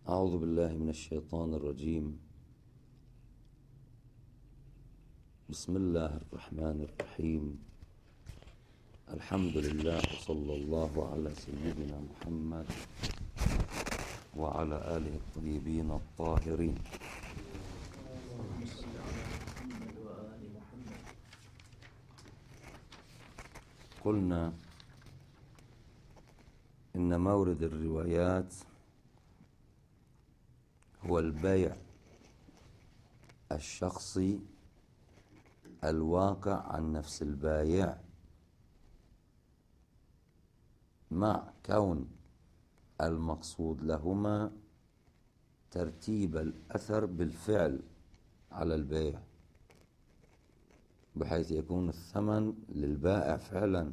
أعوذ بالله من الشيطان الرجيم. بسم الله الرحمن الرحيم. الحمد لله وصلى الله على سيدنا محمد وعلى آله الطيبين الطاهرين. قلنا إن مورد الروايات هو البيع الشخصي الواقع عن نفس البايع، مع كون المقصود لهما ترتيب الأثر بالفعل على البيع، بحيث يكون الثمن للبائع فعلا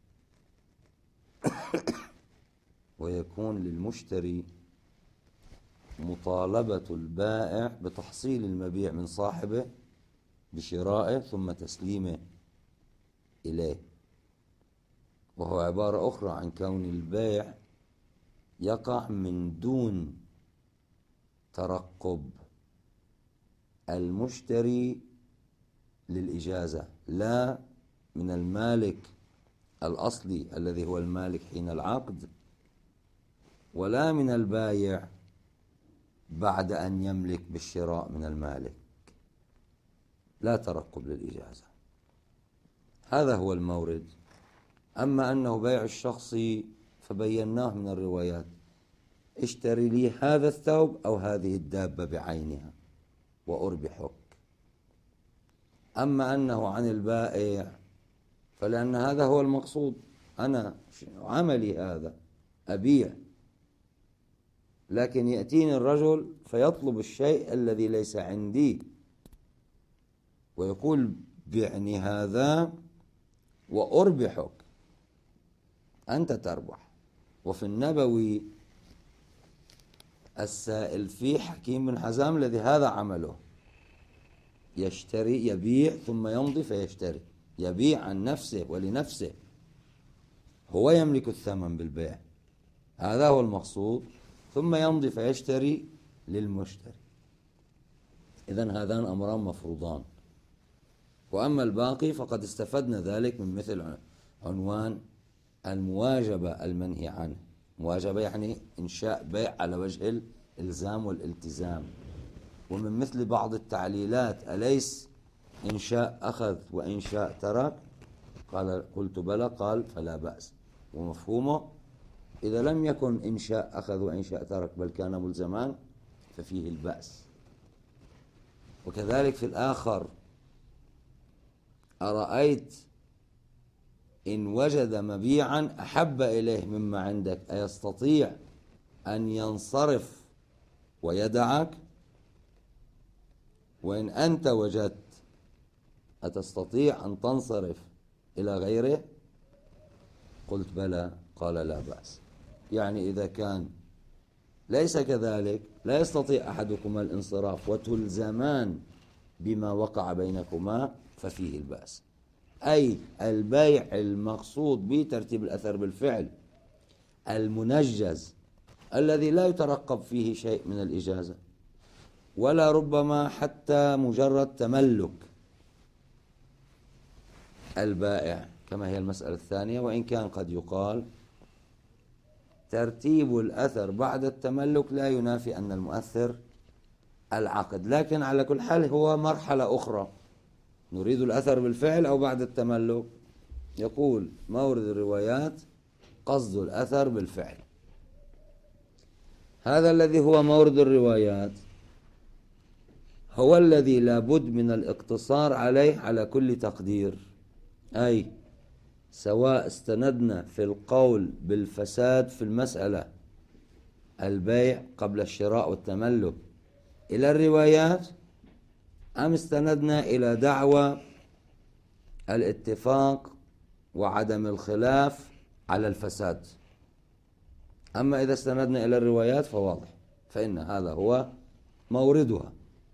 ويكون للمشتري مطالبة البائع بتحصيل المبيع من صاحبه بشرائه ثم تسليمه إليه، وهو عبارة أخرى عن كون البيع يقع من دون ترقب المشتري للإجازة، لا من المالك الأصلي الذي هو المالك حين العقد، ولا من البايع بعد أن يملك بالشراء من المالك، لا ترقب للإجازة. هذا هو المورد. أما أنه بيع الشخصي فبيناه من الروايات: اشتري لي هذا الثوب أو هذه الدابة بعينها وأربحك. أما أنه عن البائع فلأن هذا هو المقصود، أنا عملي هذا أبيع، لكن يأتيني الرجل فيطلب الشيء الذي ليس عندي ويقول بعني هذا وأربحك، أنت تربح. وفي النبوي السائل فيه حكيم بن حزام الذي هذا عمله، يشتري يبيع ثم يمضي فيشتري، يبيع عن نفسه ولنفسه، هو يملك الثمن بالبيع، هذا هو المقصود، ثم يمضي فيشتري للمشتري. إذن هذان أمران مفروضان. وأما الباقي فقد استفدنا ذلك من مثل عنوان المواجبة المنهي عنه. مواجبة يعني إنشاء بيع على وجه الإلزام والالتزام. ومن مثل بعض التعليلات: أليس إنشاء أخذ وإنشاء ترك؟ قلت بلى، قال فلا بأس. ومفهومه: إذا لم يكن إنشاء أخذ وإنشاء ترك بل كان ملزمان ففيه البأس. وكذلك في الآخر: أرأيت إن وجد مبيعا أحب إليه مما عندك أيستطيع أن ينصرف ويدعك؟ وإن أنت وجدت أتستطيع أن تنصرف إلى غيره؟ قلت بلى، قال لا بأس. يعني إذا كان ليس كذلك لا يستطيع أحدكما الانصراف وتلزمان بما وقع بينكما ففيه البأس. أي البيع المقصود بترتيب الأثر بالفعل المنجز الذي لا يترقب فيه شيء من الإجازة، ولا ربما حتى مجرد تملك البائع، كما هي المسألة الثانية. وإن كان قد يقال ترتيب الأثر بعد التملك لا ينافي أن المؤثر العقد، لكن على كل حال هو مرحلة أخرى. نريد الأثر بالفعل أو بعد التملك؟ يقول مورد الروايات قصد الأثر بالفعل. هذا الذي هو مورد الروايات هو الذي لابد من الاقتصار عليه على كل تقدير، أي سواء استندنا في القول بالفساد في المسألة البيع قبل الشراء والتملك إلى الروايات، أم استندنا إلى دعوى الاتفاق وعدم الخلاف على الفساد. أما إذا استندنا إلى الروايات فواضح، فإن هذا هو موردها.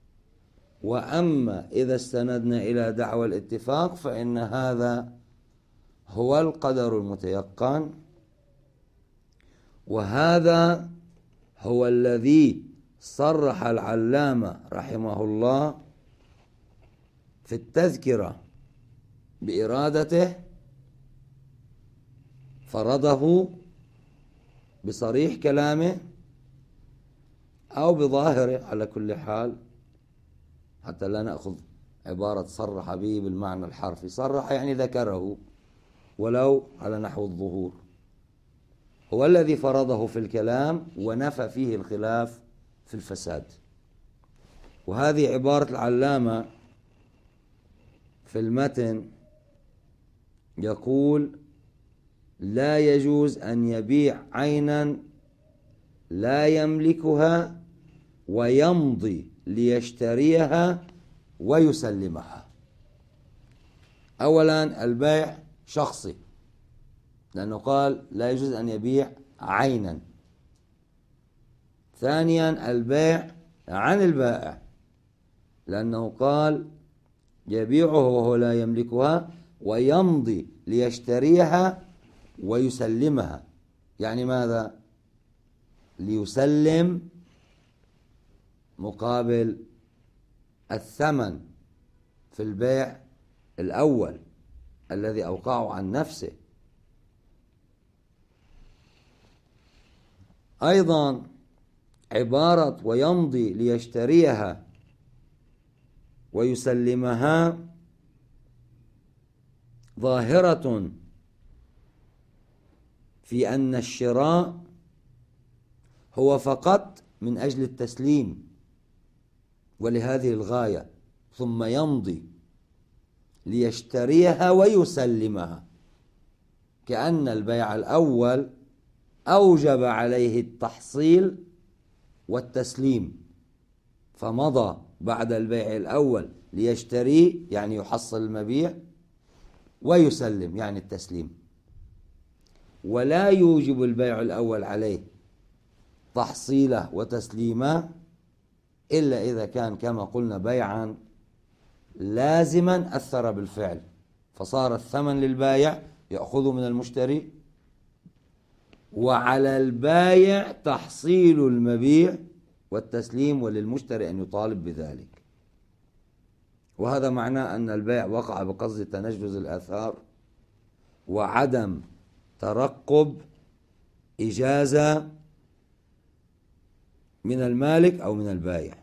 وأما إذا استندنا إلى دعوى الاتفاق فإن هذا هو القدر المتيقن، وهذا هو الذي صرح العلامة رحمه الله في التذكرة بإرادته، فرضه بصريح كلامه أو بظاهره على كل حال، حتى لا نأخذ عبارة صرح به بالمعنى الحرفي. صرح يعني ذكره ولو على نحو الظهور. هو الذي فرضه في الكلام ونفى فيه الخلاف في الفساد. وهذه عبارة العلامة في المتن، يقول: لا يجوز أن يبيع عينا لا يملكها ويمضي ليشتريها ويسلمها. أولا البيع شخصي، لأنه قال لا يجوز أن يبيع عينا. ثانيا البيع عن البائع، لأنه قال يبيعه وهو لا يملكها ويمضي ليشتريها ويسلمها. يعني ماذا؟ ليسلم مقابل الثمن في البيع الأول الذي أوقعه عن نفسه. أيضا عبارة ويمضي ليشتريها ويسلمها ظاهرة في أن الشراء هو فقط من أجل التسليم ولهذه الغاية، ثم يمضي ليشتريها ويسلمها، كأن البيع الأول أوجب عليه التحصيل والتسليم، فمضى بعد البيع الأول ليشتريه يعني يحصل المبيع، ويسلم يعني التسليم. ولا يوجب البيع الأول عليه تحصيله وتسليمه إلا إذا كان كما قلنا بيعا لازما أثر بالفعل، فصار الثمن للبائع يأخذه من المشتري، وعلى البائع تحصيل المبيع والتسليم، وللمشتري أن يطالب بذلك. وهذا معناه أن البيع وقع بقصد تنجز الآثار وعدم ترقب إجازة من المالك أو من البائع.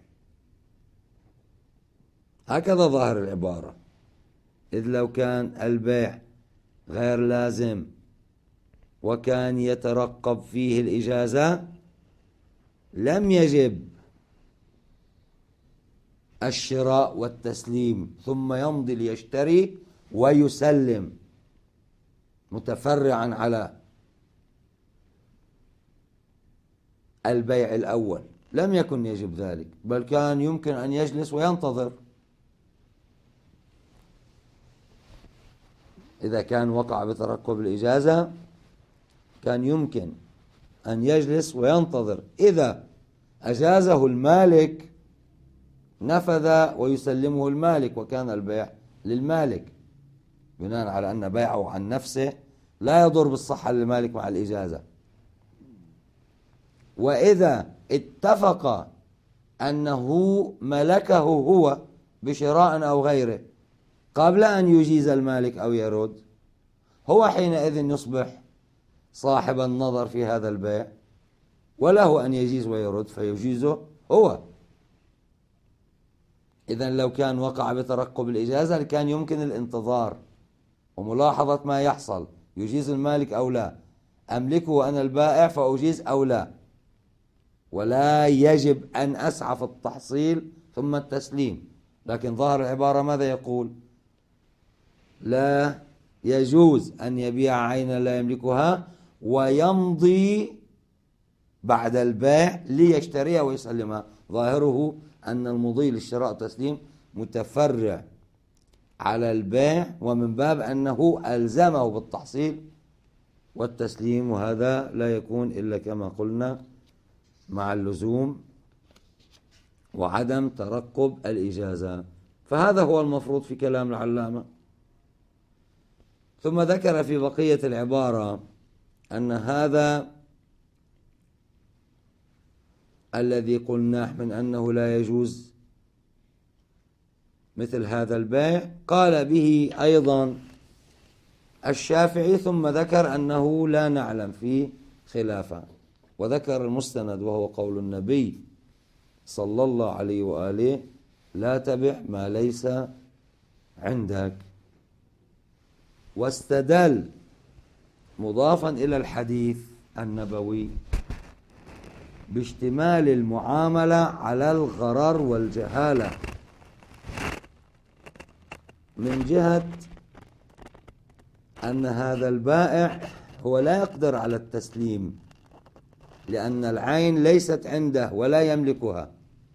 هكذا ظاهر العبارة. إذ لو كان البيع غير لازم وكان يترقب فيه الإجازة لم يجب الشراء والتسليم، ثم يمضي ليشتري ويسلم متفرعا على البيع الأول. لم يكن يجب ذلك، بل كان يمكن أن يجلس وينتظر. إذا كان وقع بترقب الإجازة كان يمكن أن يجلس وينتظر، إذا أجازه المالك نفذ ويسلمه المالك وكان البيع للمالك، بناء على أن بيعه عن نفسه لا يضر بالصحة للمالك مع الإجازة. وإذا اتفق أنه ملكه هو بشراء أو غيره قبل أن يجيز المالك أو يرد، هو حينئذ يصبح صاحب النظر في هذا البيع، وله أن يجيز ويرد فيجيزه هو. إذن لو كان وقع بترقب الإجازة كان يمكن الانتظار وملاحظة ما يحصل، يجيز المالك أو لا، أملكه أنا البائع فأجيز أو لا. ولا يجب أن أسعى في التحصيل ثم التسليم. لكن ظاهر العبارة ماذا يقول؟ لا يجوز أن يبيع عينا لا يملكها ويمضي بعد البيع ليشتريها ويسلمها. ظاهره أن المضي للشراء والتسليم متفرع على البيع، ومن باب أنه ألزمه بالتحصيل والتسليم، وهذا لا يكون إلا كما قلنا مع اللزوم وعدم ترقب الإجازة. فهذا هو المفروض في كلام العلامة. ثم ذكر في بقية العبارة أن هذا الذي قلناه من أنه لا يجوز مثل هذا البيع قال به أيضا الشافعي، ثم ذكر أنه لا نعلم فيه خلافا، وذكر المستند وهو قول النبي صلى الله عليه وآله: لا تبع ما ليس عندك. واستدل مضافا إلى الحديث النبوي باشتمال المعاملة على الغرر والجهالة، من جهة أن هذا البائع هو لا يقدر على التسليم، لأن العين ليست عنده ولا يملكها،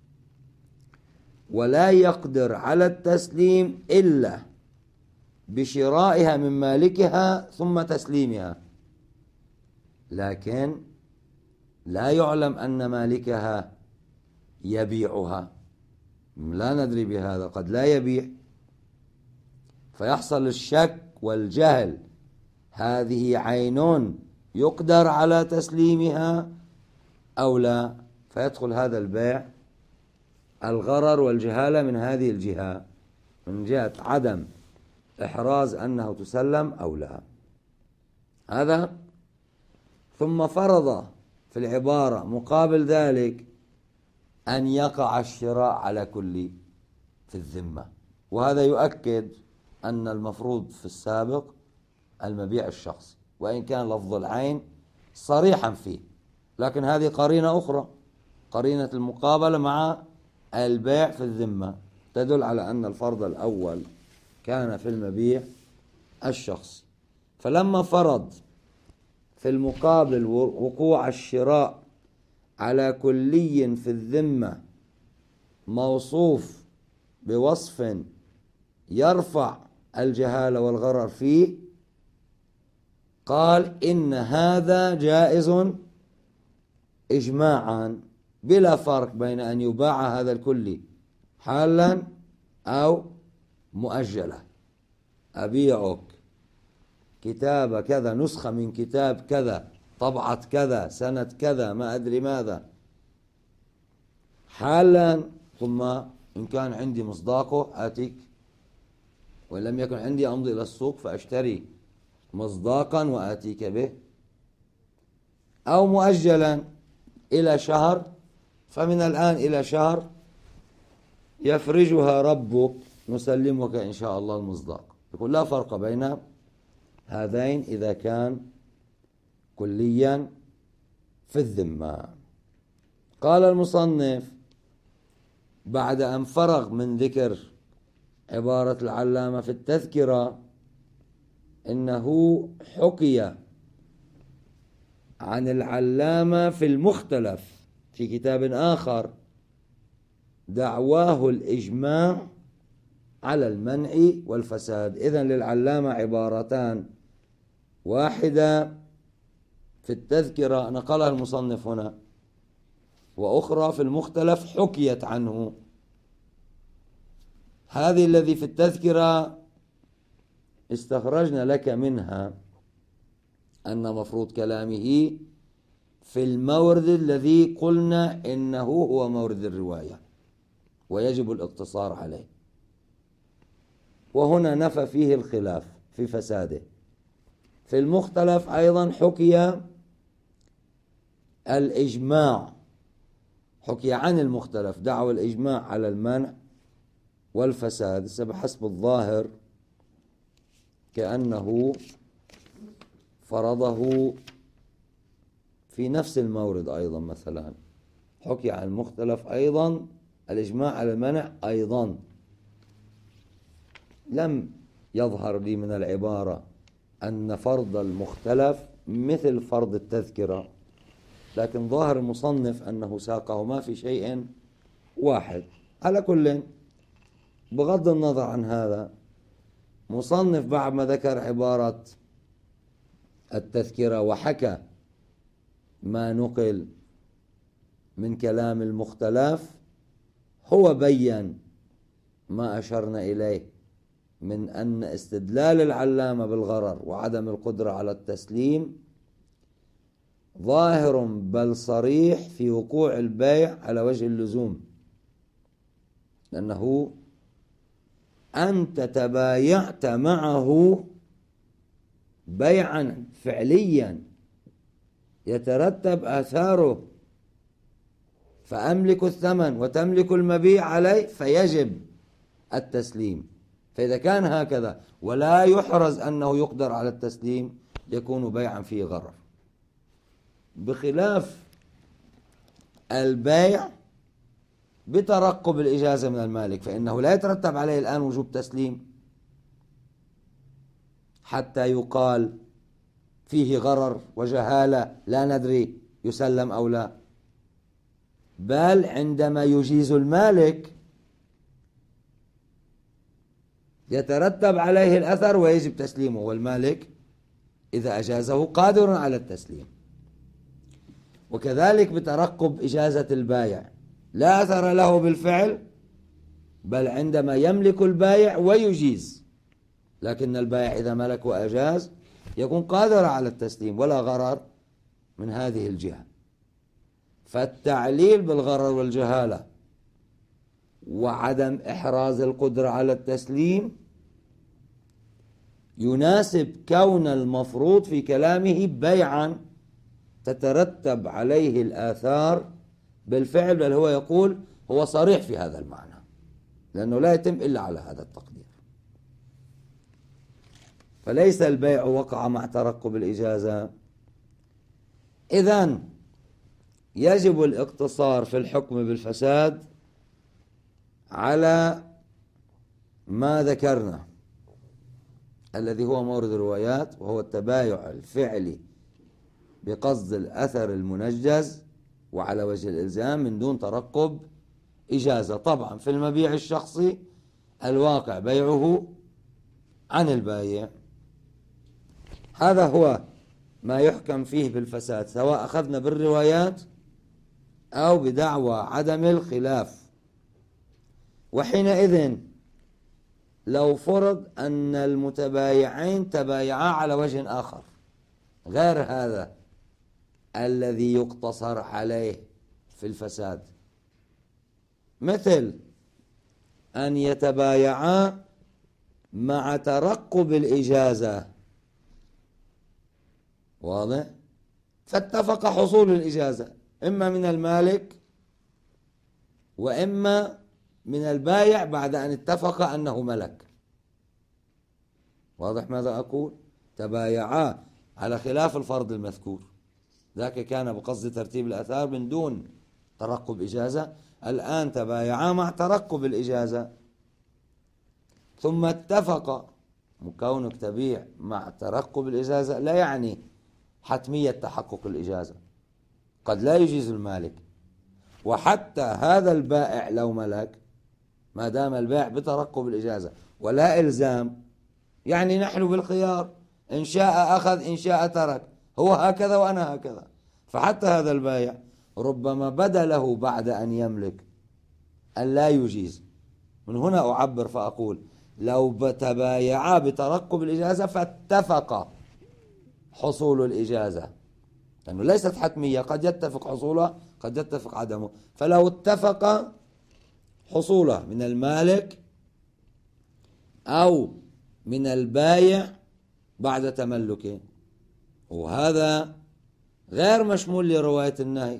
ولا يقدر على التسليم إلا بشرائها من مالكها ثم تسليمها، لكن لا يعلم أن مالكها يبيعها، لا ندري بهذا، قد لا يبيع، فيحصل الشك والجهل: هذه عين يقدر على تسليمها أو لا؟ فيدخل هذا البيع الغرر والجهالة من هذه الجهة، من جهة عدم إحراز أنه تسلم أو لا. هذا ثم فرض في العبارة مقابل ذلك أن يقع الشراء على كل في الذمة، وهذا يؤكد أن المفروض في السابق المبيع الشخصي، وإن كان لفظ العين صريحا فيه، لكن هذه قرينة أخرى، قرينة المقابلة مع البيع في الذمة، تدل على أن الفرض الأول كان في المبيع الشخصي. فلما فرض في المقابل وقوع الشراء على كلي في الذمة موصوف بوصف يرفع الجهالة والغرر فيه، قال إن هذا جائز إجماعا بلا فرق بين أن يباع هذا الكلي حالا أو مؤجلا. أبيعك كتاب كذا، نسخة من كتاب كذا، طبعة كذا، سنة كذا، ما أدري ماذا، حالا، ثم إن كان عندي مصداقه آتيك، وإن لم يكن عندي أمضي إلى السوق فأشتري مصداقا وآتيك به، أو مؤجلا إلى شهر، فمن الآن إلى شهر يفرجها ربك نسلمك إن شاء الله المصداق. يقول لا فرق بين هذين إذا كان كليا في الذمة. قال المصنف بعد أن فرغ من ذكر عبارة العلامة في التذكرة إنه حكي عن العلامة في المختلف في كتاب آخر دعواه الإجماع على المنع والفساد. إذن للعلامة عبارتان، واحدة في التذكرة نقلها المصنف هنا، وأخرى في المختلف حكيت عنه. هذه الذي في التذكرة استخرجنا لك منها أن مفروض كلامه في المورد الذي قلنا إنه هو مورد الرواية ويجب الاقتصار عليه، وهنا نفى فيه الخلاف في فساده. في المختلف أيضا حكي الإجماع، حكي عن المختلف دعوى الإجماع على المنع والفساد، بحسب الظاهر كأنه فرضه في نفس المورد أيضا. مثلا حكي عن المختلف أيضا الإجماع على المنع أيضا، لم يظهر لي من العبارة أن فرض المختلف مثل فرض التذكرة، لكن ظاهر المصنف أنه ساقهما في شيء واحد. على كل، بغض النظر عن هذا، مصنف بعد ما ذكر عبارة التذكرة وحكى ما نقل من كلام المختلف، هو بيّن ما أشرنا إليه من أن استدلال العلامة بالغرر وعدم القدرة على التسليم ظاهر بل صريح في وقوع البيع على وجه اللزوم، لأنه أنت تبايعت معه بيعا فعليا يترتب آثاره، فأملك الثمن وتملك المبيع عليه فيجب التسليم. فإذا كان هكذا ولا يحرز أنه يقدر على التسليم يكون بيعا فيه غرر، بخلاف البيع بترقب الإجازة من المالك، فإنه لا يترتب عليه الآن وجوب تسليم حتى يقال فيه غرر وجهالة لا ندري يسلم أو لا، بل عندما يجيز المالك يترتب عليه الأثر ويجب تسليمه، والمالك إذا أجازه قادر على التسليم. وكذلك بترقب إجازة البائع، لا أثر له بالفعل، بل عندما يملك البائع ويجيز، لكن البائع إذا ملك وأجاز يكون قادر على التسليم ولا غرر من هذه الجهة. فالتعليل بالغرر والجهالة وعدم إحراز القدرة على التسليم يناسب كون المفروض في كلامه بيعا تترتب عليه الآثار بالفعل، بل هو يقول هو صريح في هذا المعنى، لأنه لا يتم إلا على هذا التقدير. فليس البيع وقع مع ترقب الإجازة. إذن يجب الاقتصار في الحكم بالفساد على ما ذكرنا الذي هو مورد الروايات، وهو التبايع الفعلي بقصد الأثر المنجز وعلى وجه الإلزام من دون ترقب إجازة. طبعا في المبيع الشخصي الواقع بيعه عن البايع، هذا هو ما يحكم فيه بالفساد، سواء أخذنا بالروايات أو بدعوى عدم الخلاف. وحينئذ لو فرض أن المتبايعين تبايعا على وجه آخر غير هذا الذي يقتصر عليه في الفساد، مثل أن يتبايعا مع ترقب الإجازة، واضح؟ فاتفق حصول الإجازة إما من المالك وإما من البايع بعد أن اتفق أنه ملك. واضح ماذا أقول؟ تبايعا على خلاف الفرض المذكور، ذاك كان بقصد ترتيب الآثار من دون ترقب إجازة، الآن تبايعا مع ترقب الإجازة، ثم اتفق. كونك تبيع مع ترقب الإجازة لا يعني حتمية تحقق الإجازة، قد لا يجيز المالك، وحتى هذا البائع لو ملك ما دام البيع بترقب الإجازة ولا إلزام، يعني نحن بالخيار، إن شاء أخذ إن شاء ترك، هو هكذا وأنا هكذا. فحتى هذا البائع ربما بدا له بعد أن يملك أن لا يجيز. من هنا أعبر فأقول لو تبايعا بترقب الإجازة فاتفق حصول الإجازة، لأنه ليست حتمية، قد يتفق حصولها قد يتفق عدمه، فلو اتفق حصوله من المالك أو من البايع بعد تملكه، وهذا غير مشمول لرواية النهي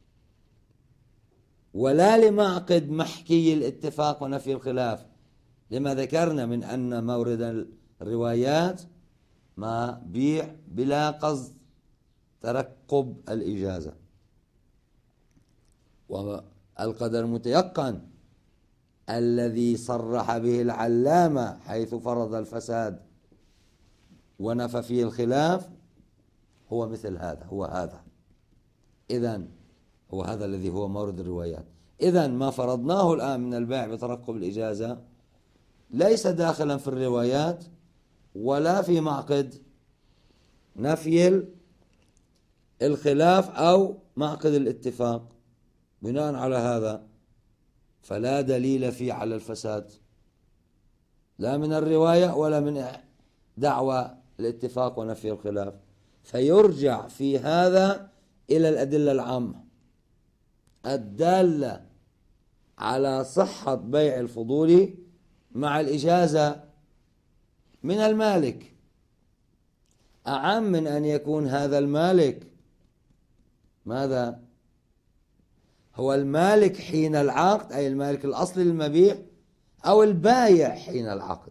ولا لمعقد محكي الاتفاق ونفي الخلاف، لما ذكرنا من أن مورد الروايات ما بيع بلا قصد ترقب الإجازة. والقدر المتيقن الذي صرح به العلامة حيث فرض الفساد ونفى فيه الخلاف هو مثل هذا، هو هذا. إذن هو هذا الذي هو مورد الروايات. إذن ما فرضناه الآن من البيع بترقب الإجازة ليس داخلا في الروايات ولا في معقد نفي الخلاف أو معقد الاتفاق. بناء على هذا فلا دليل فيه على الفساد، لا من الرواية ولا من دعوى الاتفاق ونفي الخلاف، فيرجع في هذا إلى الأدلة العامة الدالة على صحة بيع الفضول مع الإجازة من المالك، أعم من أن يكون هذا المالك ماذا؟ هو المالك حين العقد، أي المالك الأصلي للمبيع، أو البايع حين العقد.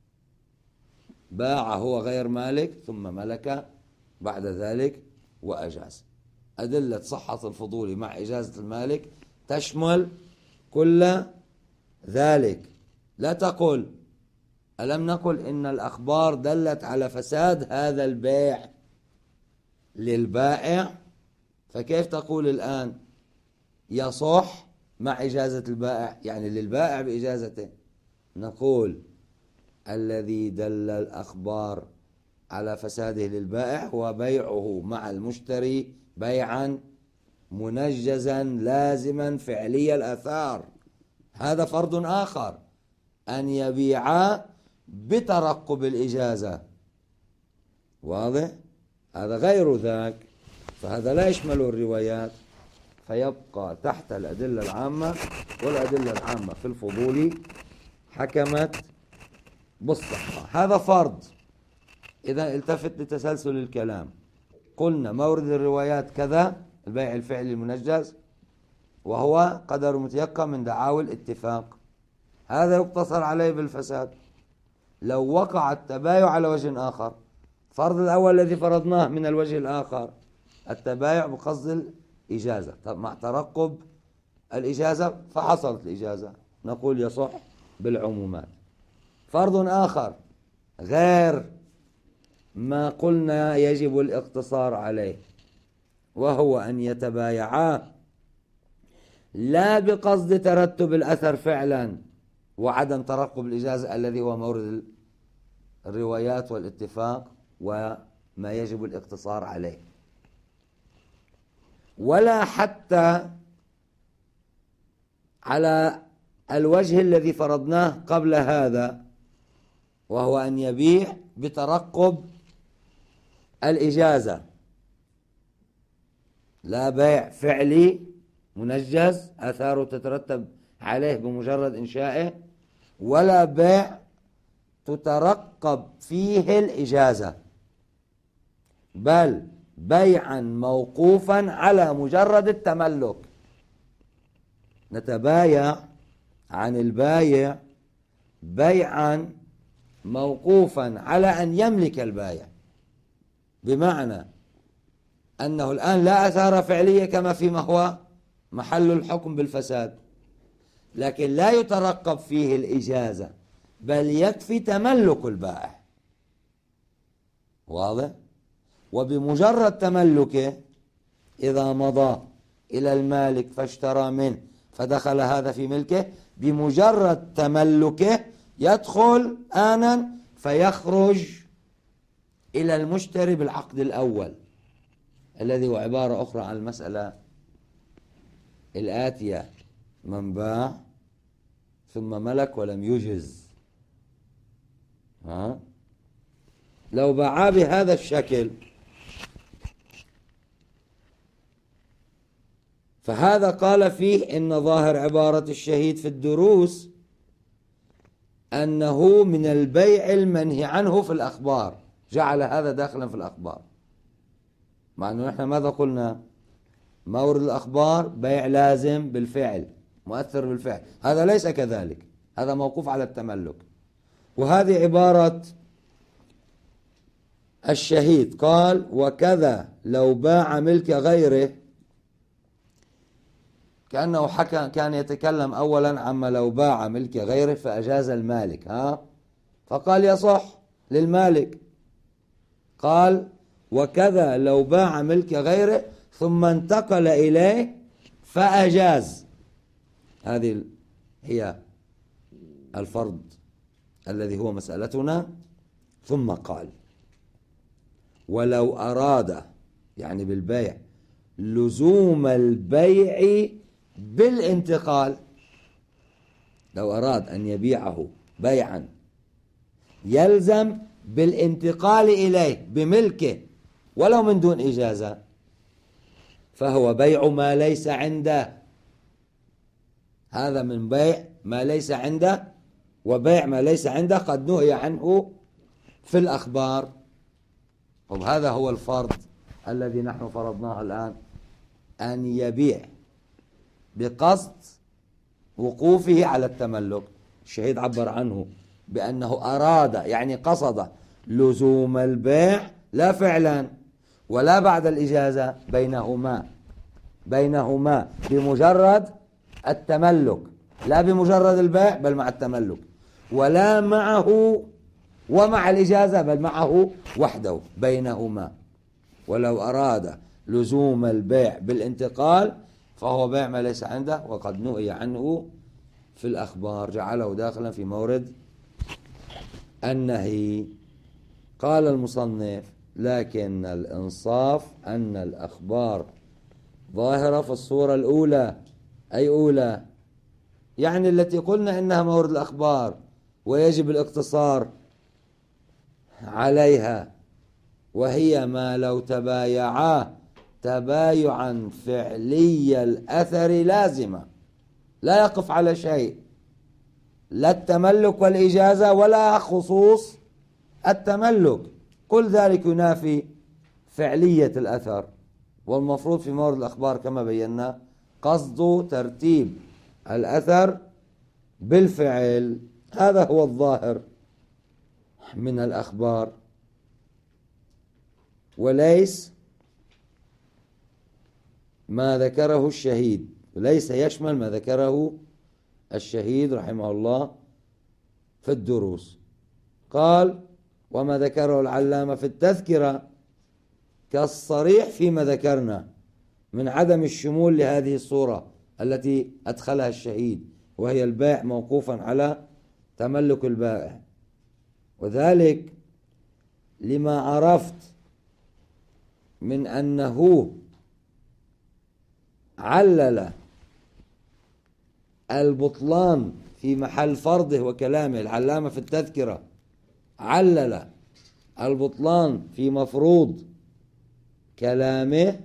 باع هو غير مالك ثم ملك بعد ذلك وأجاز. أدلة صحة الفضول مع إجازة المالك تشمل كل ذلك. لا تقل ألم نقل إن الأخبار دلت على فساد هذا البيع للبائع، فكيف تقول الآن يصح مع إجازة البائع، يعني للبائع بإجازته؟ نقول الذي دل الأخبار على فساده للبائع هو بيعه مع المشتري بيعا منجزا لازما فعلي الآثار. هذا فرض آخر، أن يبيع بترقب الإجازة، واضح؟ هذا غير ذاك، فهذا لا يشمل الروايات، فيبقى تحت الأدلة العامة. والأدلة العامة في الفضول حكمت بالصحة. هذا فرض. إذا التفت لتسلسل الكلام، قلنا مورد الروايات كذا البيع الفعلي المنجز، وهو قدر متيقن من دعاوى الاتفاق، هذا يقتصر عليه بالفساد. لو وقع التبايع على وجه آخر، فرض الأول الذي فرضناه من الوجه الآخر التبايع بقصد الإجازة مع ترقب الإجازة، فحصلت الإجازة، نقول يصح بالعمومات. فرض آخر غير ما قلنا يجب الاقتصار عليه، وهو أن يتبايعا لا بقصد ترتب الأثر فعلا وعدم ترقب الإجازة الذي هو مورد الروايات والاتفاق وما يجب الاقتصار عليه، ولا حتى على الوجه الذي فرضناه قبل هذا، وهو أن يبيع بترقب الإجازة، لا بيع فعلي منجز آثاره تترتب عليه بمجرد إنشائه، ولا بيع تترقب فيه الإجازة، بل بيعا موقوفا على مجرد التملك. نتبايع عن البايع بيعا موقوفا على أن يملك البايع، بمعنى أنه الآن لا آثار فعلية كما فيما هو محل الحكم بالفساد، لكن لا يترقب فيه الإجازة، بل يكفي تملك البائع، واضح؟ وبمجرد تملكه إذا مضى إلى المالك فاشترى منه فدخل هذا في ملكه، بمجرد تملكه يدخل آنا فيخرج إلى المشتري بالعقد الأول، الذي هو عبارة أخرى عن المسألة الآتية: من باع ثم ملك ولم يجز. لو باعا بهذا الشكل فهذا قال فيه إن ظاهر عبارة الشهيد في الدروس أنه من البيع المنهي عنه في الأخبار، جعل هذا داخلا في الأخبار، مع أنه نحن ماذا قلنا؟ مورد الأخبار بيع لازم بالفعل مؤثر بالفعل، هذا ليس كذلك، هذا موقوف على التملك. وهذه عبارة الشهيد، قال وكذا لو باع ملك غيره، كأنه حكى كان يتكلم أولا عما لو باع ملك غيره فأجاز المالك، فقال يصح للمالك، قال وكذا لو باع ملك غيره ثم انتقل إليه فأجاز. هذه هي الفرض الذي هو مسألتنا. ثم قال ولو أراد، يعني بالبيع، لزوم البيع بالانتقال، لو أراد أن يبيعه بيعا يلزم بالانتقال إليه بملكه ولو من دون إجازة، فهو بيع ما ليس عنده. هذا من بيع ما ليس عنده، وبيع ما ليس عنده قد نهي عنه في الأخبار. طب هذا هو الفرض الذي نحن فرضناه الآن، أن يبيع بقصد وقوفه على التملك. الشهيد عبر عنه بأنه أراد، يعني قصد لزوم البيع لا فعلا ولا بعد الإجازة، بينهما بمجرد التملك، لا بمجرد البيع بل مع التملك، ولا معه ومع الإجازة بل معه وحده، بينهما. ولو أراد لزوم البيع بالانتقال فهو بيع ما ليس عنده، وقد نهي عنه في الأخبار، جعله داخلا في مورد النهي. قال المصنف: لكن الإنصاف أن الأخبار ظاهرة في الصورة الأولى. أي أولى؟ يعني التي قلنا إنها مورد الأخبار ويجب الاقتصار عليها، وهي ما لو تبايعا تبايعا فعلي الأثر لازمة، لا يقف على شيء، لا التملك والإجازة ولا خصوص التملك، كل ذلك ينافي فعلية الأثر. والمفروض في مورد الأخبار كما بينا قصد ترتيب الأثر بالفعل، هذا هو الظاهر من الأخبار، وليس ما ذكره الشهيد، وليس يشمل ما ذكره الشهيد رحمه الله في الدروس. قال: وما ذكره العلامة في التذكرة كالصريح فيما ذكرنا من عدم الشمول لهذه الصورة التي أدخلها الشهيد، وهي البيع موقوفا على تملك البائع، وذلك لما عرفت من أنه علل البطلان في محل فرضه وكلامه. العلامة في التذكرة علل البطلان في مفروض كلامه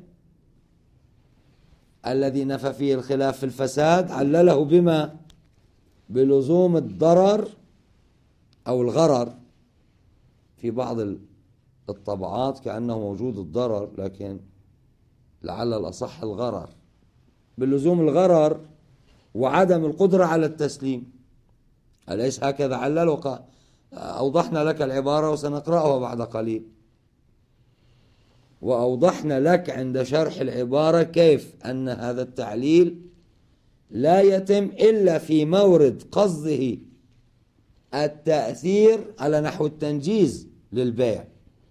الذي نفى فيه الخلاف في الفساد، علله بما؟ بلزوم الضرر أو الغرر. في بعض الطبعات كأنه موجود الضرر، لكن لعل الأصح الغرر، بلزوم الغرر وعدم القدرة على التسليم. أليس هكذا علل؟ أوضحنا لك العبارة وسنقرأها بعد قليل، وأوضحنا لك عند شرح العبارة كيف أن هذا التعليل لا يتم إلا في مورد قصده التأثير على نحو التنجيز للبيع.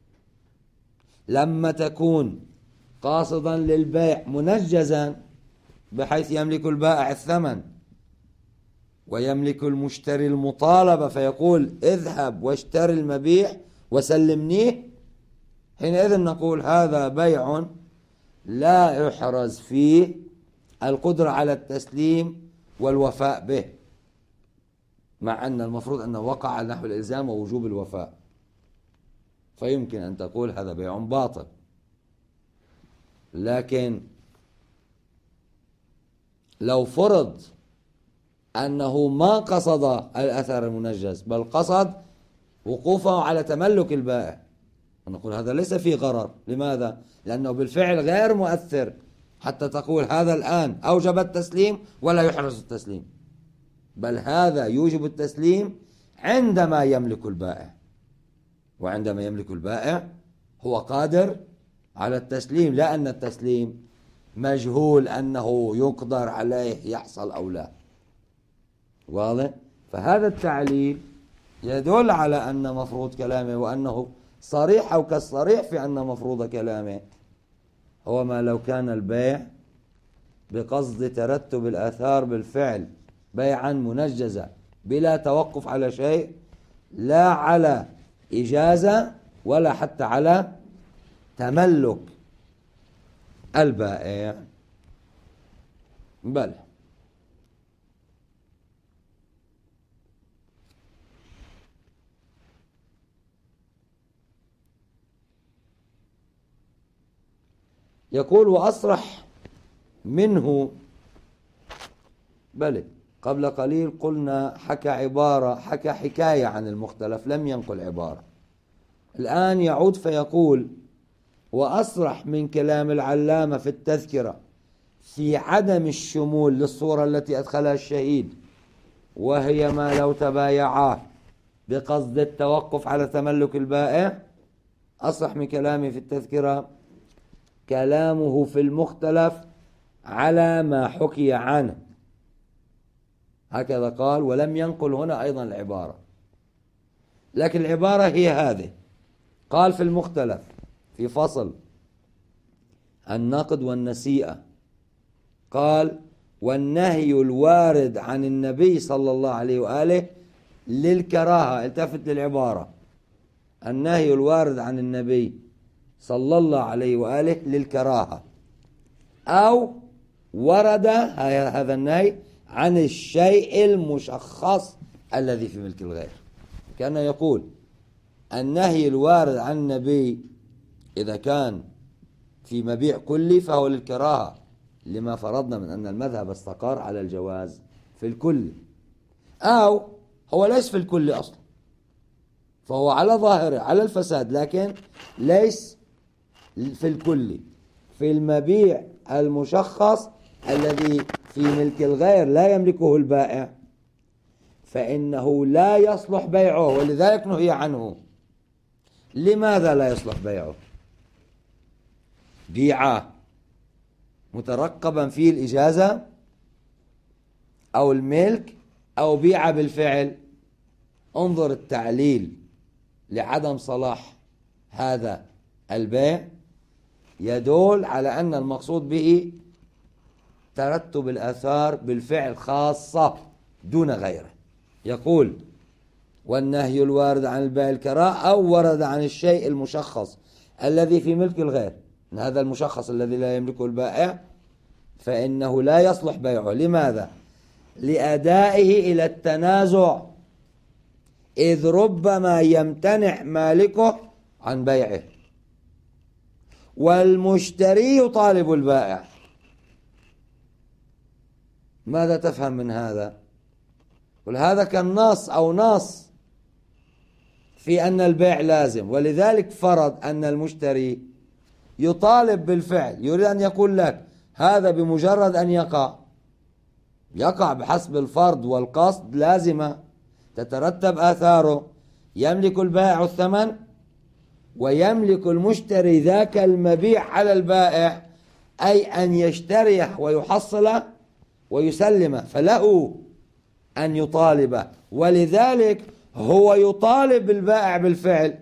لما تكون قاصدا للبيع منجزا بحيث يملك البائع الثمن ويملك المشتري المطالبة، فيقول: اذهب واشتري المبيع وسلمنيه، حينئذ نقول هذا بيع لا يحرز فيه القدرة على التسليم والوفاء به، مع أن المفروض أنه وقع على نحو الإلزام ووجوب الوفاء، فيمكن أن تقول هذا بيع باطل. لكن لو فرض أنه ما قصد الأثر المنجز بل قصد وقوفه على تملك البائع، نقول هذا ليس فيه غرر. لماذا؟ لأنه بالفعل غير مؤثر حتى تقول هذا الآن أوجب التسليم ولا يحرز التسليم، بل هذا يوجب التسليم عندما يملك البائع، وعندما يملك البائع هو قادر على التسليم، لا أن التسليم مجهول أنه يقدر عليه يحصل أو لا. واضح؟ فهذا التعليل يدل على أن مفروض كلامه وأنه صريح أو كالصريح في أن مفروض كلامه هو ما لو كان البيع بقصد ترتب الآثار بالفعل بيعا منجزا بلا توقف على شيء، لا على إجازة ولا حتى على تملك البائع، بل يقول: وأصرح منه. بل قبل قليل قلنا حكى حكاية عن المختلف، لم ينقل عبارة. الآن يعود فيقول: وأصرح من كلام العلامة في التذكرة في عدم الشمول للصورة التي أدخلها الشهيد، وهي ما لو تبايعاه بقصد التوقف على تملك البائع. أصرح من كلامه في التذكرة كلامه في المختلف على ما حكي عنه، هكذا قال، ولم ينقل هنا أيضا العبارة، لكن العبارة هي هذه. قال في المختلف في فصل النقد والنسيئة، قال: والنهي الوارد عن النبي صلى الله عليه وآله للكراهة. التفت للعبارة: النهي الوارد عن النبي صلى الله عليه وآله للكراهة، أو ورد هذا النهي عن الشيء المشخص الذي في ملك الغير. كان يقول النهي الوارد عن النبي إذا كان في مبيع كلي فهو للكراهة، لما فرضنا من أن المذهب استقر على الجواز في الكل، أو هو ليس في الكل أصلا، فهو على ظاهره على الفساد، لكن ليس في الكل. في المبيع المشخص الذي في ملك الغير لا يملكه البائع فإنه لا يصلح بيعه، ولذلك نهي عنه. لماذا لا يصلح بيعه؟ بيعه مترقبا فيه الإجازة أو الملك، أو بيعه بالفعل. انظر التعليل لعدم صلاح هذا البيع، يدل على أن المقصود به ترتب الآثار بالفعل خاصة دون غيره. يقول: والنهي الوارد عن البيع الكراهة، أو ورد عن الشيء المشخص الذي في ملك الغير، إن هذا المشخص الذي لا يملكه البائع فإنه لا يصلح بيعه. لماذا؟ لأدائه إلى التنازع، إذ ربما يمتنع مالكه عن بيعه والمشتري يطالب البائع. ماذا تفهم من هذا؟ وهذا كالنص أو نص في أن البيع لازم، ولذلك فرض أن المشتري يطالب بالفعل، يريد أن يقول لك هذا بمجرد أن يقع بحسب الفرض والقصد لازمة تترتب آثاره، يملك البائع الثمن ويملك المشتري ذاك المبيع على البائع، أي أن يشتريه ويحصله ويسلمه، فله أن يطالبه، ولذلك هو يطالب البائع بالفعل.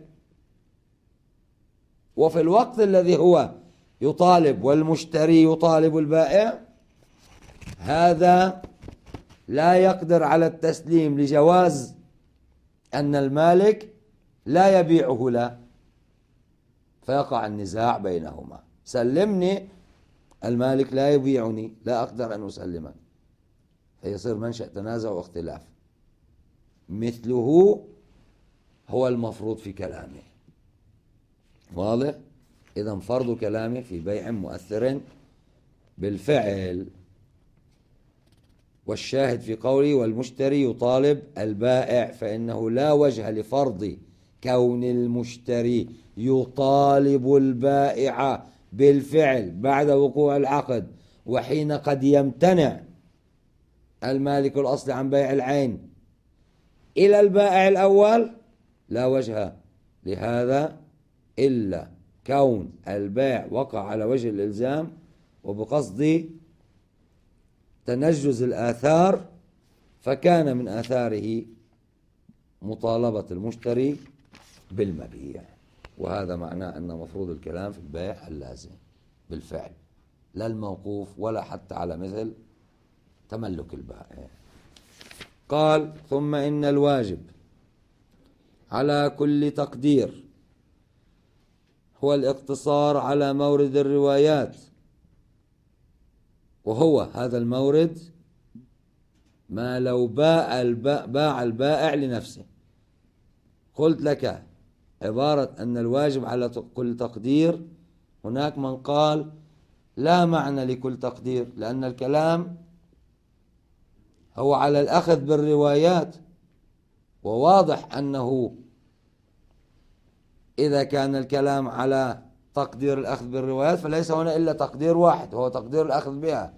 وفي الوقت الذي هو يطالب والمشتري يطالب البائع، هذا لا يقدر على التسليم لجواز أن المالك لا يبيعه له، فيقع النزاع بينهما. سلمني، المالك لا يبيعني، لا أقدر أن أسلمك، فيصير منشأ تنازع واختلاف. مثله هو المفروض في كلامه. واضح؟ إذن فرض كلامه في بيع مؤثر بالفعل. والشاهد في قوله: والمشتري يطالب البائع، فإنه لا وجه لفرض كون المشتري يطالب البائع بالفعل بعد وقوع العقد، وحين قد يمتنع المالك الأصلي عن بيع العين إلى البائع الأول. لا وجه لهذا إلا كون البيع وقع على وجه الإلزام وبقصد تنجز الآثار، فكان من آثاره مطالبة المشتري بالمبيع. وهذا معناه أن مفروض الكلام في البيع اللازم بالفعل، لا الموقوف ولا حتى على مثل تملك البائع. قال: ثم إن الواجب على كل تقدير هو الاقتصار على مورد الروايات، وهو هذا المورد ما لو باع البائع لنفسه. قلت لك عبارة أن الواجب على كل تقدير، هناك من قال لا معنى لكل تقدير، لأن الكلام هو على الأخذ بالروايات، وواضح أنه إذا كان الكلام على تقدير الأخذ بالروايات فليس هنا إلا تقدير واحد، هو تقدير الأخذ بها.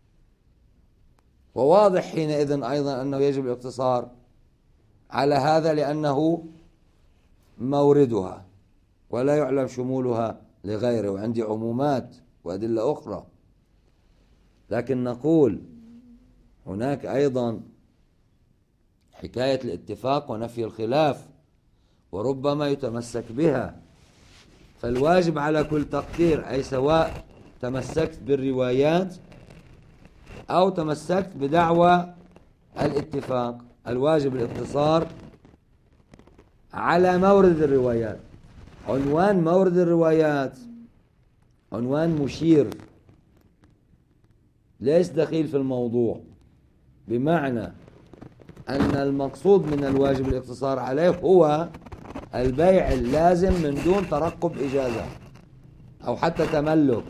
وواضح حينئذ أيضا أنه يجب الاقتصار على هذا، لأنه موردها ولا يعلم شمولها لغيره، وعندي عمومات وأدلة أخرى. لكن نقول هناك أيضا حكاية الاتفاق ونفي الخلاف، وربما يتمسك بها. فالواجب على كل تقدير، أي سواء تمسكت بالروايات أو تمسكت بدعوى الاتفاق، الواجب الاقتصار على مورد الروايات. عنوان مورد الروايات عنوان مشير، ليس دخيل في الموضوع، بمعنى أن المقصود من الواجب الاقتصار عليه هو البيع اللازم من دون ترقب إجازة أو حتى تملك.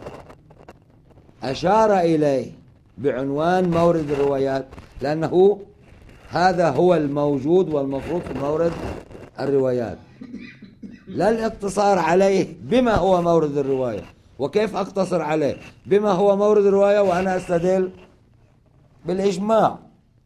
أشار إليه بعنوان مورد الروايات لأنه هذا هو الموجود والمفروض في مورد الروايات، لا الاقتصار عليه بما هو مورد الرواية. وكيف أقتصر عليه بما هو مورد الرواية وأنا أستدل بالإجماع،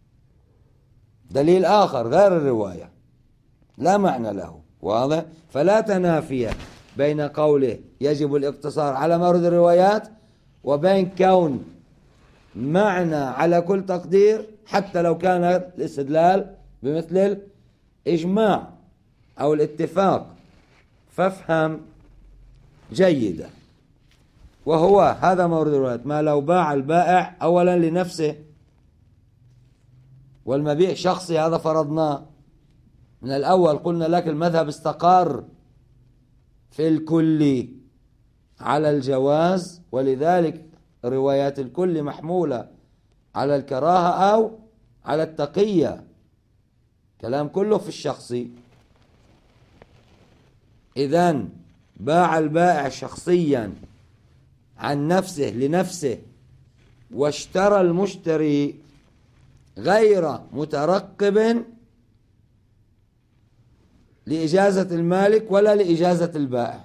دليل آخر غير الرواية لا معنى له. واضح؟ فلا تنافي بين قوله يجب الاقتصار على مورد الروايات وبين كون معنى على كل تقدير، حتى لو كان الاستدلال بمثل الإجماع أو الاتفاق. فافهم جيدا. وهو هذا مورد الروايات ما لو باع البائع أولا لنفسه، والمبيع شخصي، هذا فرضناه من الأول. قلنا لك المذهب استقر في الكل على الجواز، ولذلك روايات الكل محمولة على الكراهة أو على التقية، كلام كله في الشخصي. إذن باع البائع شخصيا عن نفسه لنفسه، واشترى المشتري غير مترقب لإجازة المالك ولا لإجازة البائع.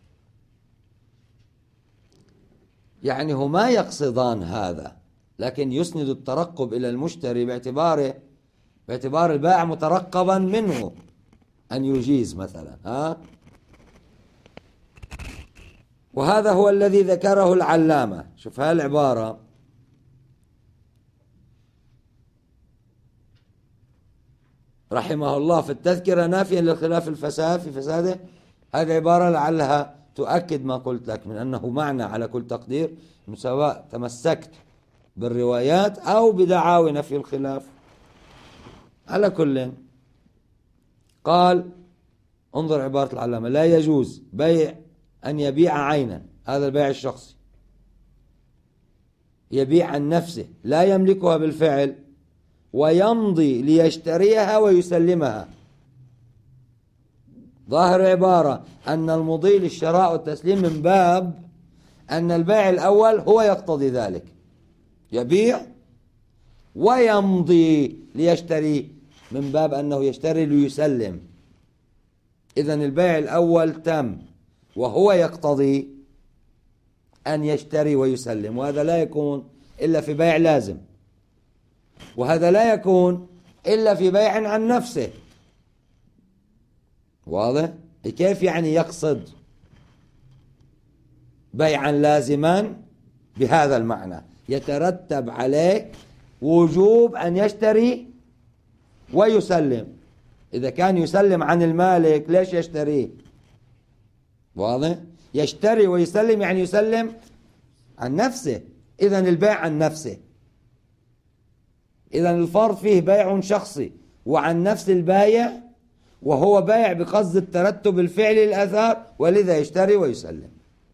يعني هما يقصدان هذا، لكن يسند الترقب إلى المشتري باعتبار البائع مترقبا منه أن يجيز مثلا. وهذا هو الذي ذكره العلامة. شوف هذه العبارة، رحمه الله، في التذكرة نافيا للخلاف الفساد في فساده. هذه عبارة لعلها تؤكد ما قلت لك من أنه معنى على كل تقدير، سواء تمسكت بالروايات أو بدعاوي نفي الخلاف. على كل قال، انظر عبارة العلامة: لا يجوز بيع أن يبيع عينا، هذا البيع الشخصي، يبيع عن نفسه لا يملكها بالفعل ويمضي ليشتريها ويسلمها. ظاهر عبارة أن المضي للشراء والتسليم من باب أن البيع الأول هو يقتضي ذلك، يبيع ويمضي ليشتري من باب أنه يشتري ليسلم. إذن البيع الأول تم وهو يقتضي أن يشتري ويسلم، وهذا لا يكون إلا في بيع لازم، وهذا لا يكون إلا في بيع عن نفسه. واضح؟ كيف يعني يقصد بيعا لازما بهذا المعنى؟ يترتب عليه وجوب أن يشتري ويسلم. إذا كان يسلم عن المالك ليش يشتريه؟ واضح؟ يشتري ويسلم يعني يسلم عن نفسه، إذن البيع عن نفسه. إذن الفرض فيه بيع شخصي وعن نفس البايع، وهو بايع بقصد الترتب الفعلي للآثار، ولذا يشتري ويسلم.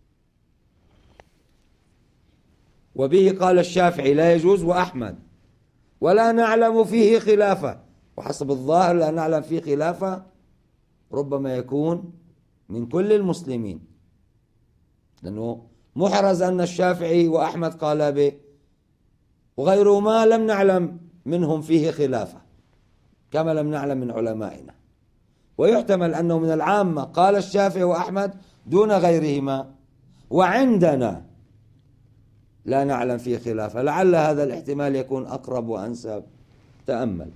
وبه قال الشافعي لا يجوز وأحمد، ولا نعلم فيه خلافة. وحسب الظاهر لا نعلم فيه خلافة، ربما يكون من كل المسلمين، لأنه محرز أن الشافعي وأحمد قالا به، وغيرهما لم نعلم منهم فيه خلافة كما لم نعلم من علمائنا، ويحتمل أنه من العامة قال الشافعي وأحمد دون غيرهما، وعندنا لا نعلم فيه خلافة. لعل هذا الاحتمال يكون أقرب وأنسب. تأمل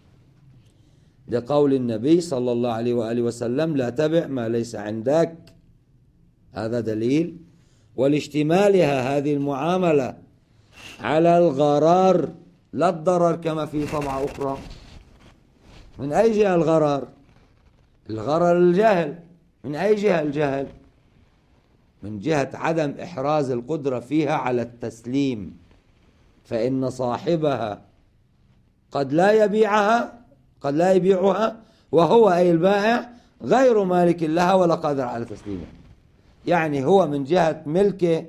لقول النبي صلى الله عليه وآله وسلم: لا تبع ما ليس عندك. هذا دليل. ولاشتمالها هذه المعاملة على الغرر لا الضرر كما في طبعة أخرى. من أي جهة الغرر؟ الغرر الجهل. من أي جهة الجهل؟ من جهة عدم إحراز القدرة فيها على التسليم، فإن صاحبها قد لا يبيعها وهو أي البائع غير مالك لها ولا قادر على تسليمها. يعني هو من جهة ملكه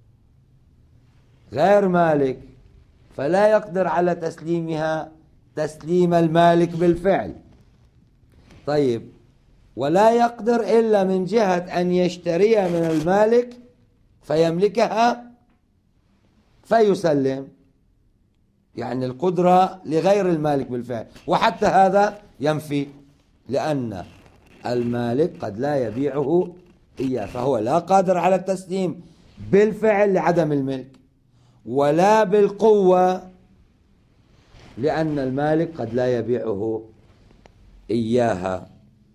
غير مالك، فلا يقدر على تسليمها تسليم المالك بالفعل. طيب، ولا يقدر إلا من جهة أن يشتريها من المالك فيملكها فيسلم، يعني القدرة لغير المالك بالفعل. وحتى هذا ينفي، لأن المالك قد لا يبيعه إياه، فهو لا قادر على التسليم بالفعل لعدم الملك، ولا بالقوة لأن المالك قد لا يبيعه إياها.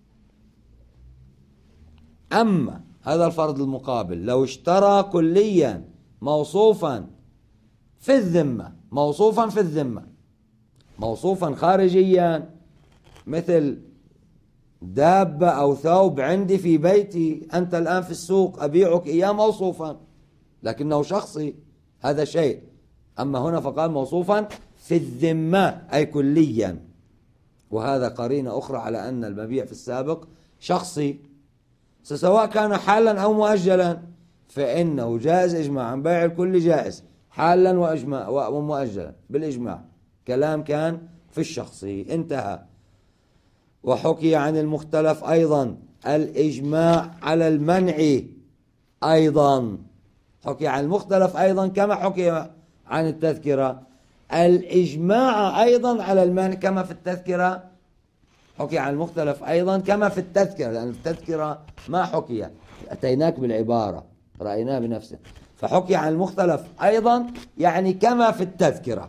أما هذا الفرض المقابل، لو اشترى كليا موصوفا في الذمة، موصوفا خارجيا، مثل دابة أو ثوب عندي في بيتي، أنت الآن في السوق أبيعك إياه موصوفا لكنه شخصي، هذا شيء. أما هنا فقال موصوفا في الذمة أي كليا، وهذا قرينة أخرى على أن المبيع في السابق شخصي، سواء كان حالا أو مؤجلا، فإنه جائز إجماعا. بيع الكل جائز حالا ومؤجلا بالإجماع. كلام كان في الشخصي، انتهى. وحكي عن المختلف أيضا الإجماع على المنع، أيضا حكي عن المختلف أيضا كما حكي عن التذكرة. الإجماع أيضا على المنع كما في التذكرة، حكي عن المختلف أيضا كما في التذكرة، لأن في التذكرة ما حكي، أتيناك بالعبارة رأيناه بنفسه، فحكي عن المختلف أيضا يعني كما في التذكرة.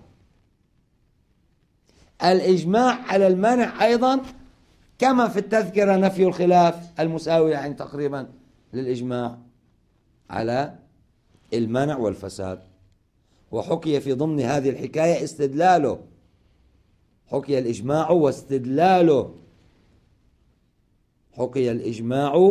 الإجماع على المنع أيضا كما في التذكرة، نفي الخلاف المساوي يعني تقريبا للإجماع على المنع والفساد. وحكي في ضمن هذه الحكاية استدلاله، حكي الإجماع واستدلاله، حكي الإجماع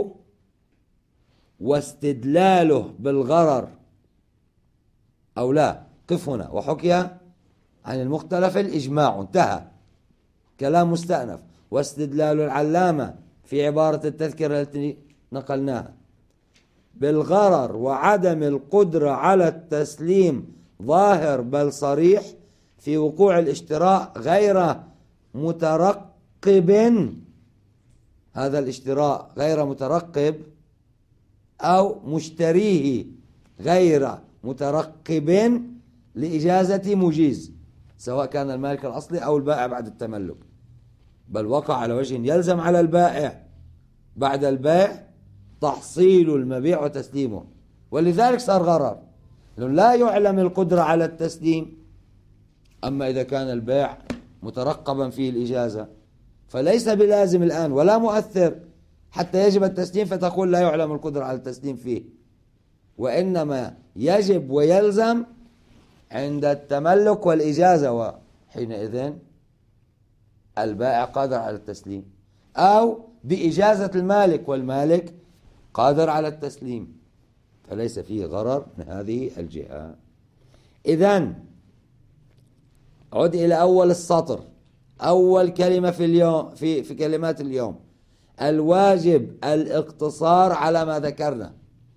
واستدلاله بالغرر أو لا. قف هنا. وحكي عن المختلف الإجماع، انتهى، كلام مستأنف. واستدلال العلامة في عبارة التذكرة التي نقلناها بالغرر وعدم القدرة على التسليم ظاهر بل صريح في وقوع الاشتراء غير مترقب. هذا الاشتراء غير مترقب أو مشتريه غير مترقب لإجازة مجيز، سواء كان المالك الأصلي أو البائع بعد التملك، بل وقع على وجه يلزم على البائع بعد البيع تحصيل المبيع وتسليمه، ولذلك صار غرر، لأنه لا يعلم القدرة على التسليم. أما إذا كان البيع مترقبا فيه الإجازة فليس بلازم الآن ولا مؤثر حتى يجب التسليم، فتقول لا يعلم القدرة على التسليم فيه، وإنما يجب ويلزم عند التملك والإجازة، وحينئذ البائع قادر على التسليم، أو بإجازة المالك والمالك قادر على التسليم، فليس فيه غرر من هذه الجهة. إذن عد إلى أول السطر، أول كلمة في اليوم في كلمات اليوم: الواجب الاقتصار على ما ذكرنا.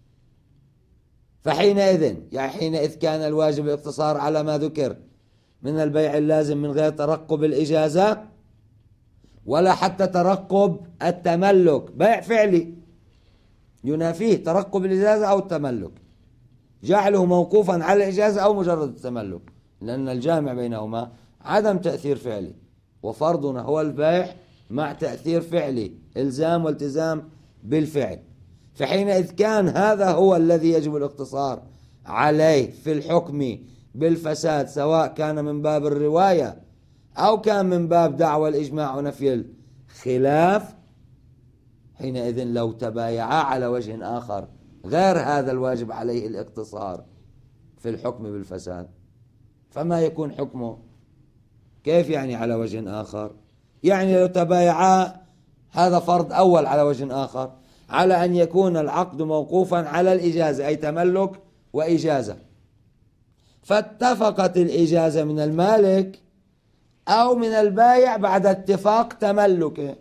فحينئذ يعني حينئذ كان الواجب الاقتصار على ما ذكر من البيع اللازم من غير ترقب الإجازة ولا حتى ترقب التملك، بيع فعلي ينافيه ترقب الإجازة أو التملك. جعله موقوفا على الإجازة أو مجرد التملك، لأن الجامع بينهما عدم تأثير فعلي، وفرضنا هو البيع مع تأثير فعلي، إلزام والتزام بالفعل. فحينئذ كان هذا هو الذي يجب الاقتصار عليه في الحكم بالفساد، سواء كان من باب الرواية أو كان من باب دعوى الإجماع ونفي الخلاف. حينئذ لو تبايعا على وجه آخر غير هذا الواجب عليه الاقتصار في الحكم بالفساد، فما يكون حكمه؟ كيف يعني على وجه آخر؟ يعني لو تبايعا، هذا فرض أول على وجه آخر، على أن يكون العقد موقوفا على الإجازة، أي تملك وإجازة، فاتفقت الإجازة من المالك أو من البايع بعد اتفاق تملكه،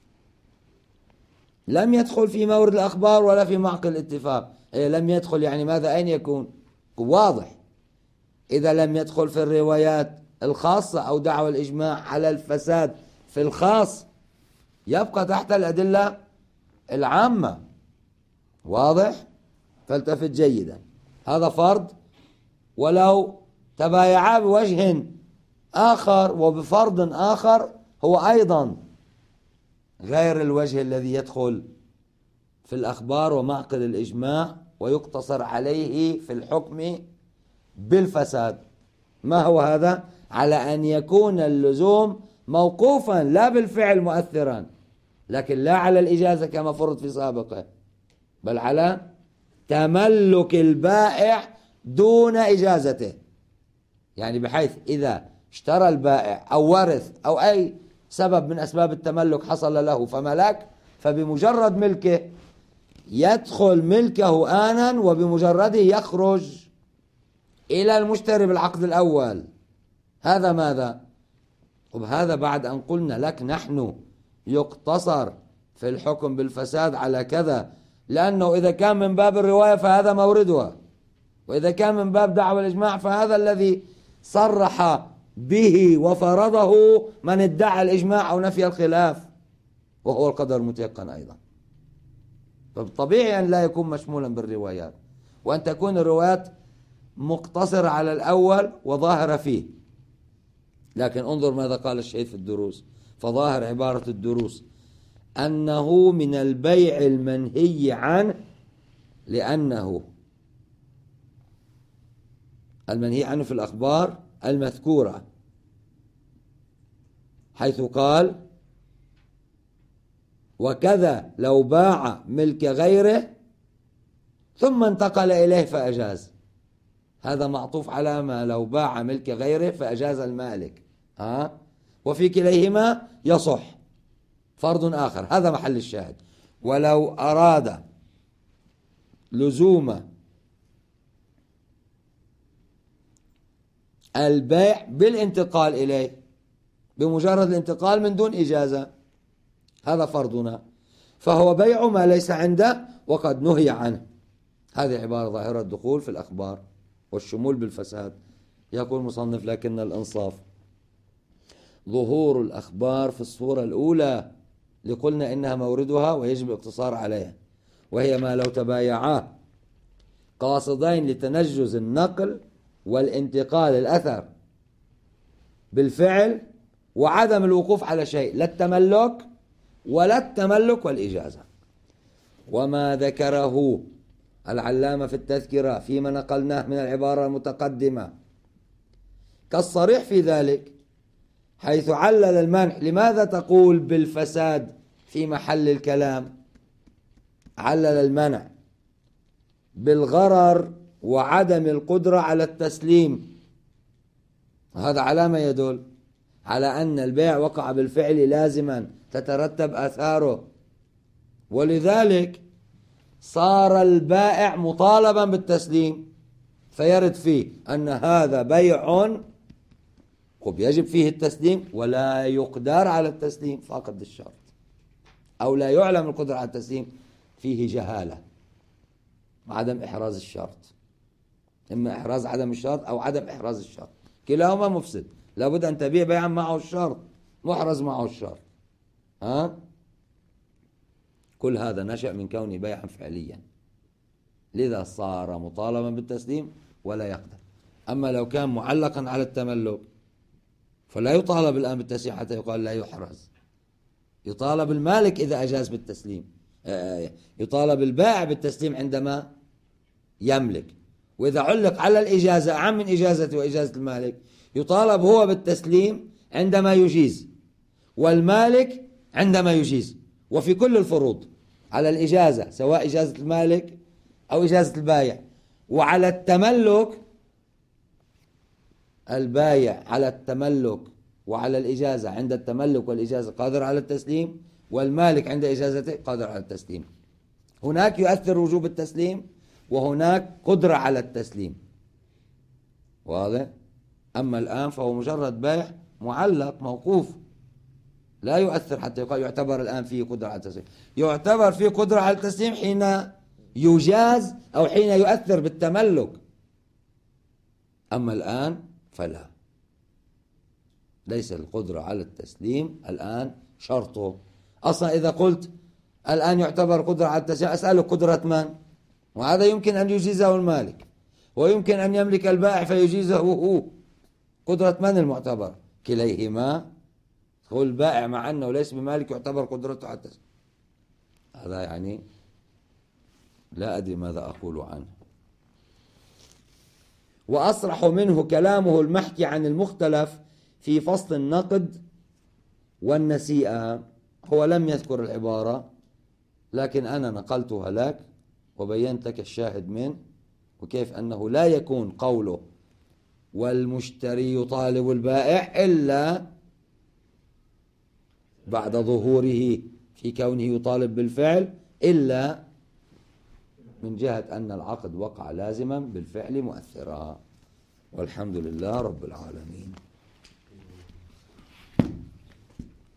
لم يدخل في مورد الأخبار ولا في معقل الاتفاق. لم يدخل يعني ماذا؟ أين يكون؟ واضح، إذا لم يدخل في الروايات الخاصة أو دعوى الإجماع على الفساد في الخاص يبقى تحت الأدلة العامة. واضح؟ فالتفت جيدا، هذا فرض. ولو تبايعا بوجه آخر وبفرض آخر هو أيضا غير الوجه الذي يدخل في الأخبار ومعقد الإجماع ويقتصر عليه في الحكم بالفساد، ما هو هذا؟ على أن يكون اللزوم موقوفا لا بالفعل مؤثرا، لكن لا على الإجازة كما فرض في سابقه، بل على تملك البائع دون إجازته. يعني بحيث إذا اشترى البائع أو ورث أو أي سبب من أسباب التملك حصل له فملك، فبمجرد ملكه يدخل ملكه آنا، وبمجرده يخرج إلى المشتري بالعقد الأول. هذا ماذا؟ وبهذا بعد أن قلنا لك نحن يقتصر في الحكم بالفساد على كذا، لأنه إذا كان من باب الرواية فهذا موردها، وإذا كان من باب دعوى الإجماع فهذا الذي صرح به وفرضه من ادعى الإجماع أو نفي الخلاف، وهو القدر المتيقن أيضا. فطبيعي أن لا يكون مشمولا بالروايات، وأن تكون الروايات مقتصرة على الأول وظاهرة فيه. لكن انظر ماذا قال الشيخ في الدروس، فظاهر عبارة الدروس أنه من البيع المنهي عنه، لأنه المنهي عنه في الأخبار المذكورة، حيث قال وكذا لو باع ملك غيره ثم انتقل إليه فأجاز. هذا معطوف على ما لو باع ملك غيره فأجاز المالك، وفي كليهما يصح. فرض آخر، هذا محل الشاهد. ولو أراد لزوم البيع بالانتقال إليه بمجرد الانتقال من دون إجازة، هذا فرضنا، فهو بيع ما ليس عنده وقد نهي عنه. هذه عبارة ظاهرة الدخول في الأخبار والشمول بالفساد. يقول المصنف لكن الإنصاف ظهور الأخبار في الصورة الأولى، لقلنا إنها موردها ويجب الاقتصار عليها، وهي ما لو تبايعاه قاصدين لتنجز النقل والانتقال الأثر بالفعل وعدم الوقوف على شيء، لا التملك ولا التملك والإجازة. وما ذكره العلامة في التذكرة فيما نقلناه من العبارة المتقدمة كالصريح في ذلك، حيث علل المنع. لماذا تقول بالفساد في محل الكلام؟ علل المنع بالغرر وعدم القدرة على التسليم، هذا على ما يدل على أن البيع وقع بالفعل لازما تترتب آثاره، ولذلك صار البائع مطالبا بالتسليم، فيرد فيه أن هذا بيع يجب فيه التسليم ولا يقدر على التسليم فاقد الشرط، أو لا يعلم القدرة على التسليم فيه جهالة وعدم إحراز الشرط، إما إحراز عدم الشرط أو عدم إحراز الشرط، كلاهما مفسد. لابد أن تبيع بيعا معه الشرط محرز معه الشرط. كل هذا نشأ من كونه بيعا فعليا. لذا صار مطالبا بالتسليم ولا يقدر. أما لو كان معلقا على التملك فلا يطالب الآن بالتسليم حتى يقال لا يحرز. يطالب المالك إذا أجاز بالتسليم، يطالب البائع بالتسليم عندما يملك. وإذا علق على الإجازة أعم من إجازته وإجازة المالك يطالب هو بالتسليم عندما يجيز، والمالك عندما يجيز. وفي كل الفروض على الإجازة سواء إجازة المالك أو إجازة البائع، وعلى التملك البائع على التملك وعلى الإجازة عند التملك والإجازة قادر على التسليم، والمالك عند إجازته قادر على التسليم. هناك يؤثر وجوب التسليم وهناك قدرة على التسليم، واضح؟ أما الآن فهو مجرد بيع معلق موقوف لا يؤثر حتى يقال يعتبر الآن فيه قدرة على التسليم. يعتبر فيه قدرة على التسليم حين يجاز أو حين يؤثر بالتملك، أما الآن فلا، ليس القدرة على التسليم الآن شرطه. أصلا إذا قلت الآن يعتبر قدرة على التسليم أسألك قدرة من؟ وهذا يمكن أن يجيزه المالك ويمكن أن يملك البائع فيجيزه هو. قدرة من المعتبر؟ كليهما. هو البائع مع أنه ليس بمالك يعتبر قدرته على التسليم. هذا يعني لا أدري ماذا أقول عنه. وأصرح منه كلامه المحكي عن المختلف في فصل النقد والنسيئة. هو لم يذكر العبارة لكن أنا نقلتها لك وبينت لك الشاهد منه، وكيف أنه لا يكون قوله والمشتري يطالب البائع إلا بعد ظهوره في كونه يطالب بالفعل، إلا من جهة أن العقد وقع لازما بالفعل مؤثرا. والحمد لله رب العالمين.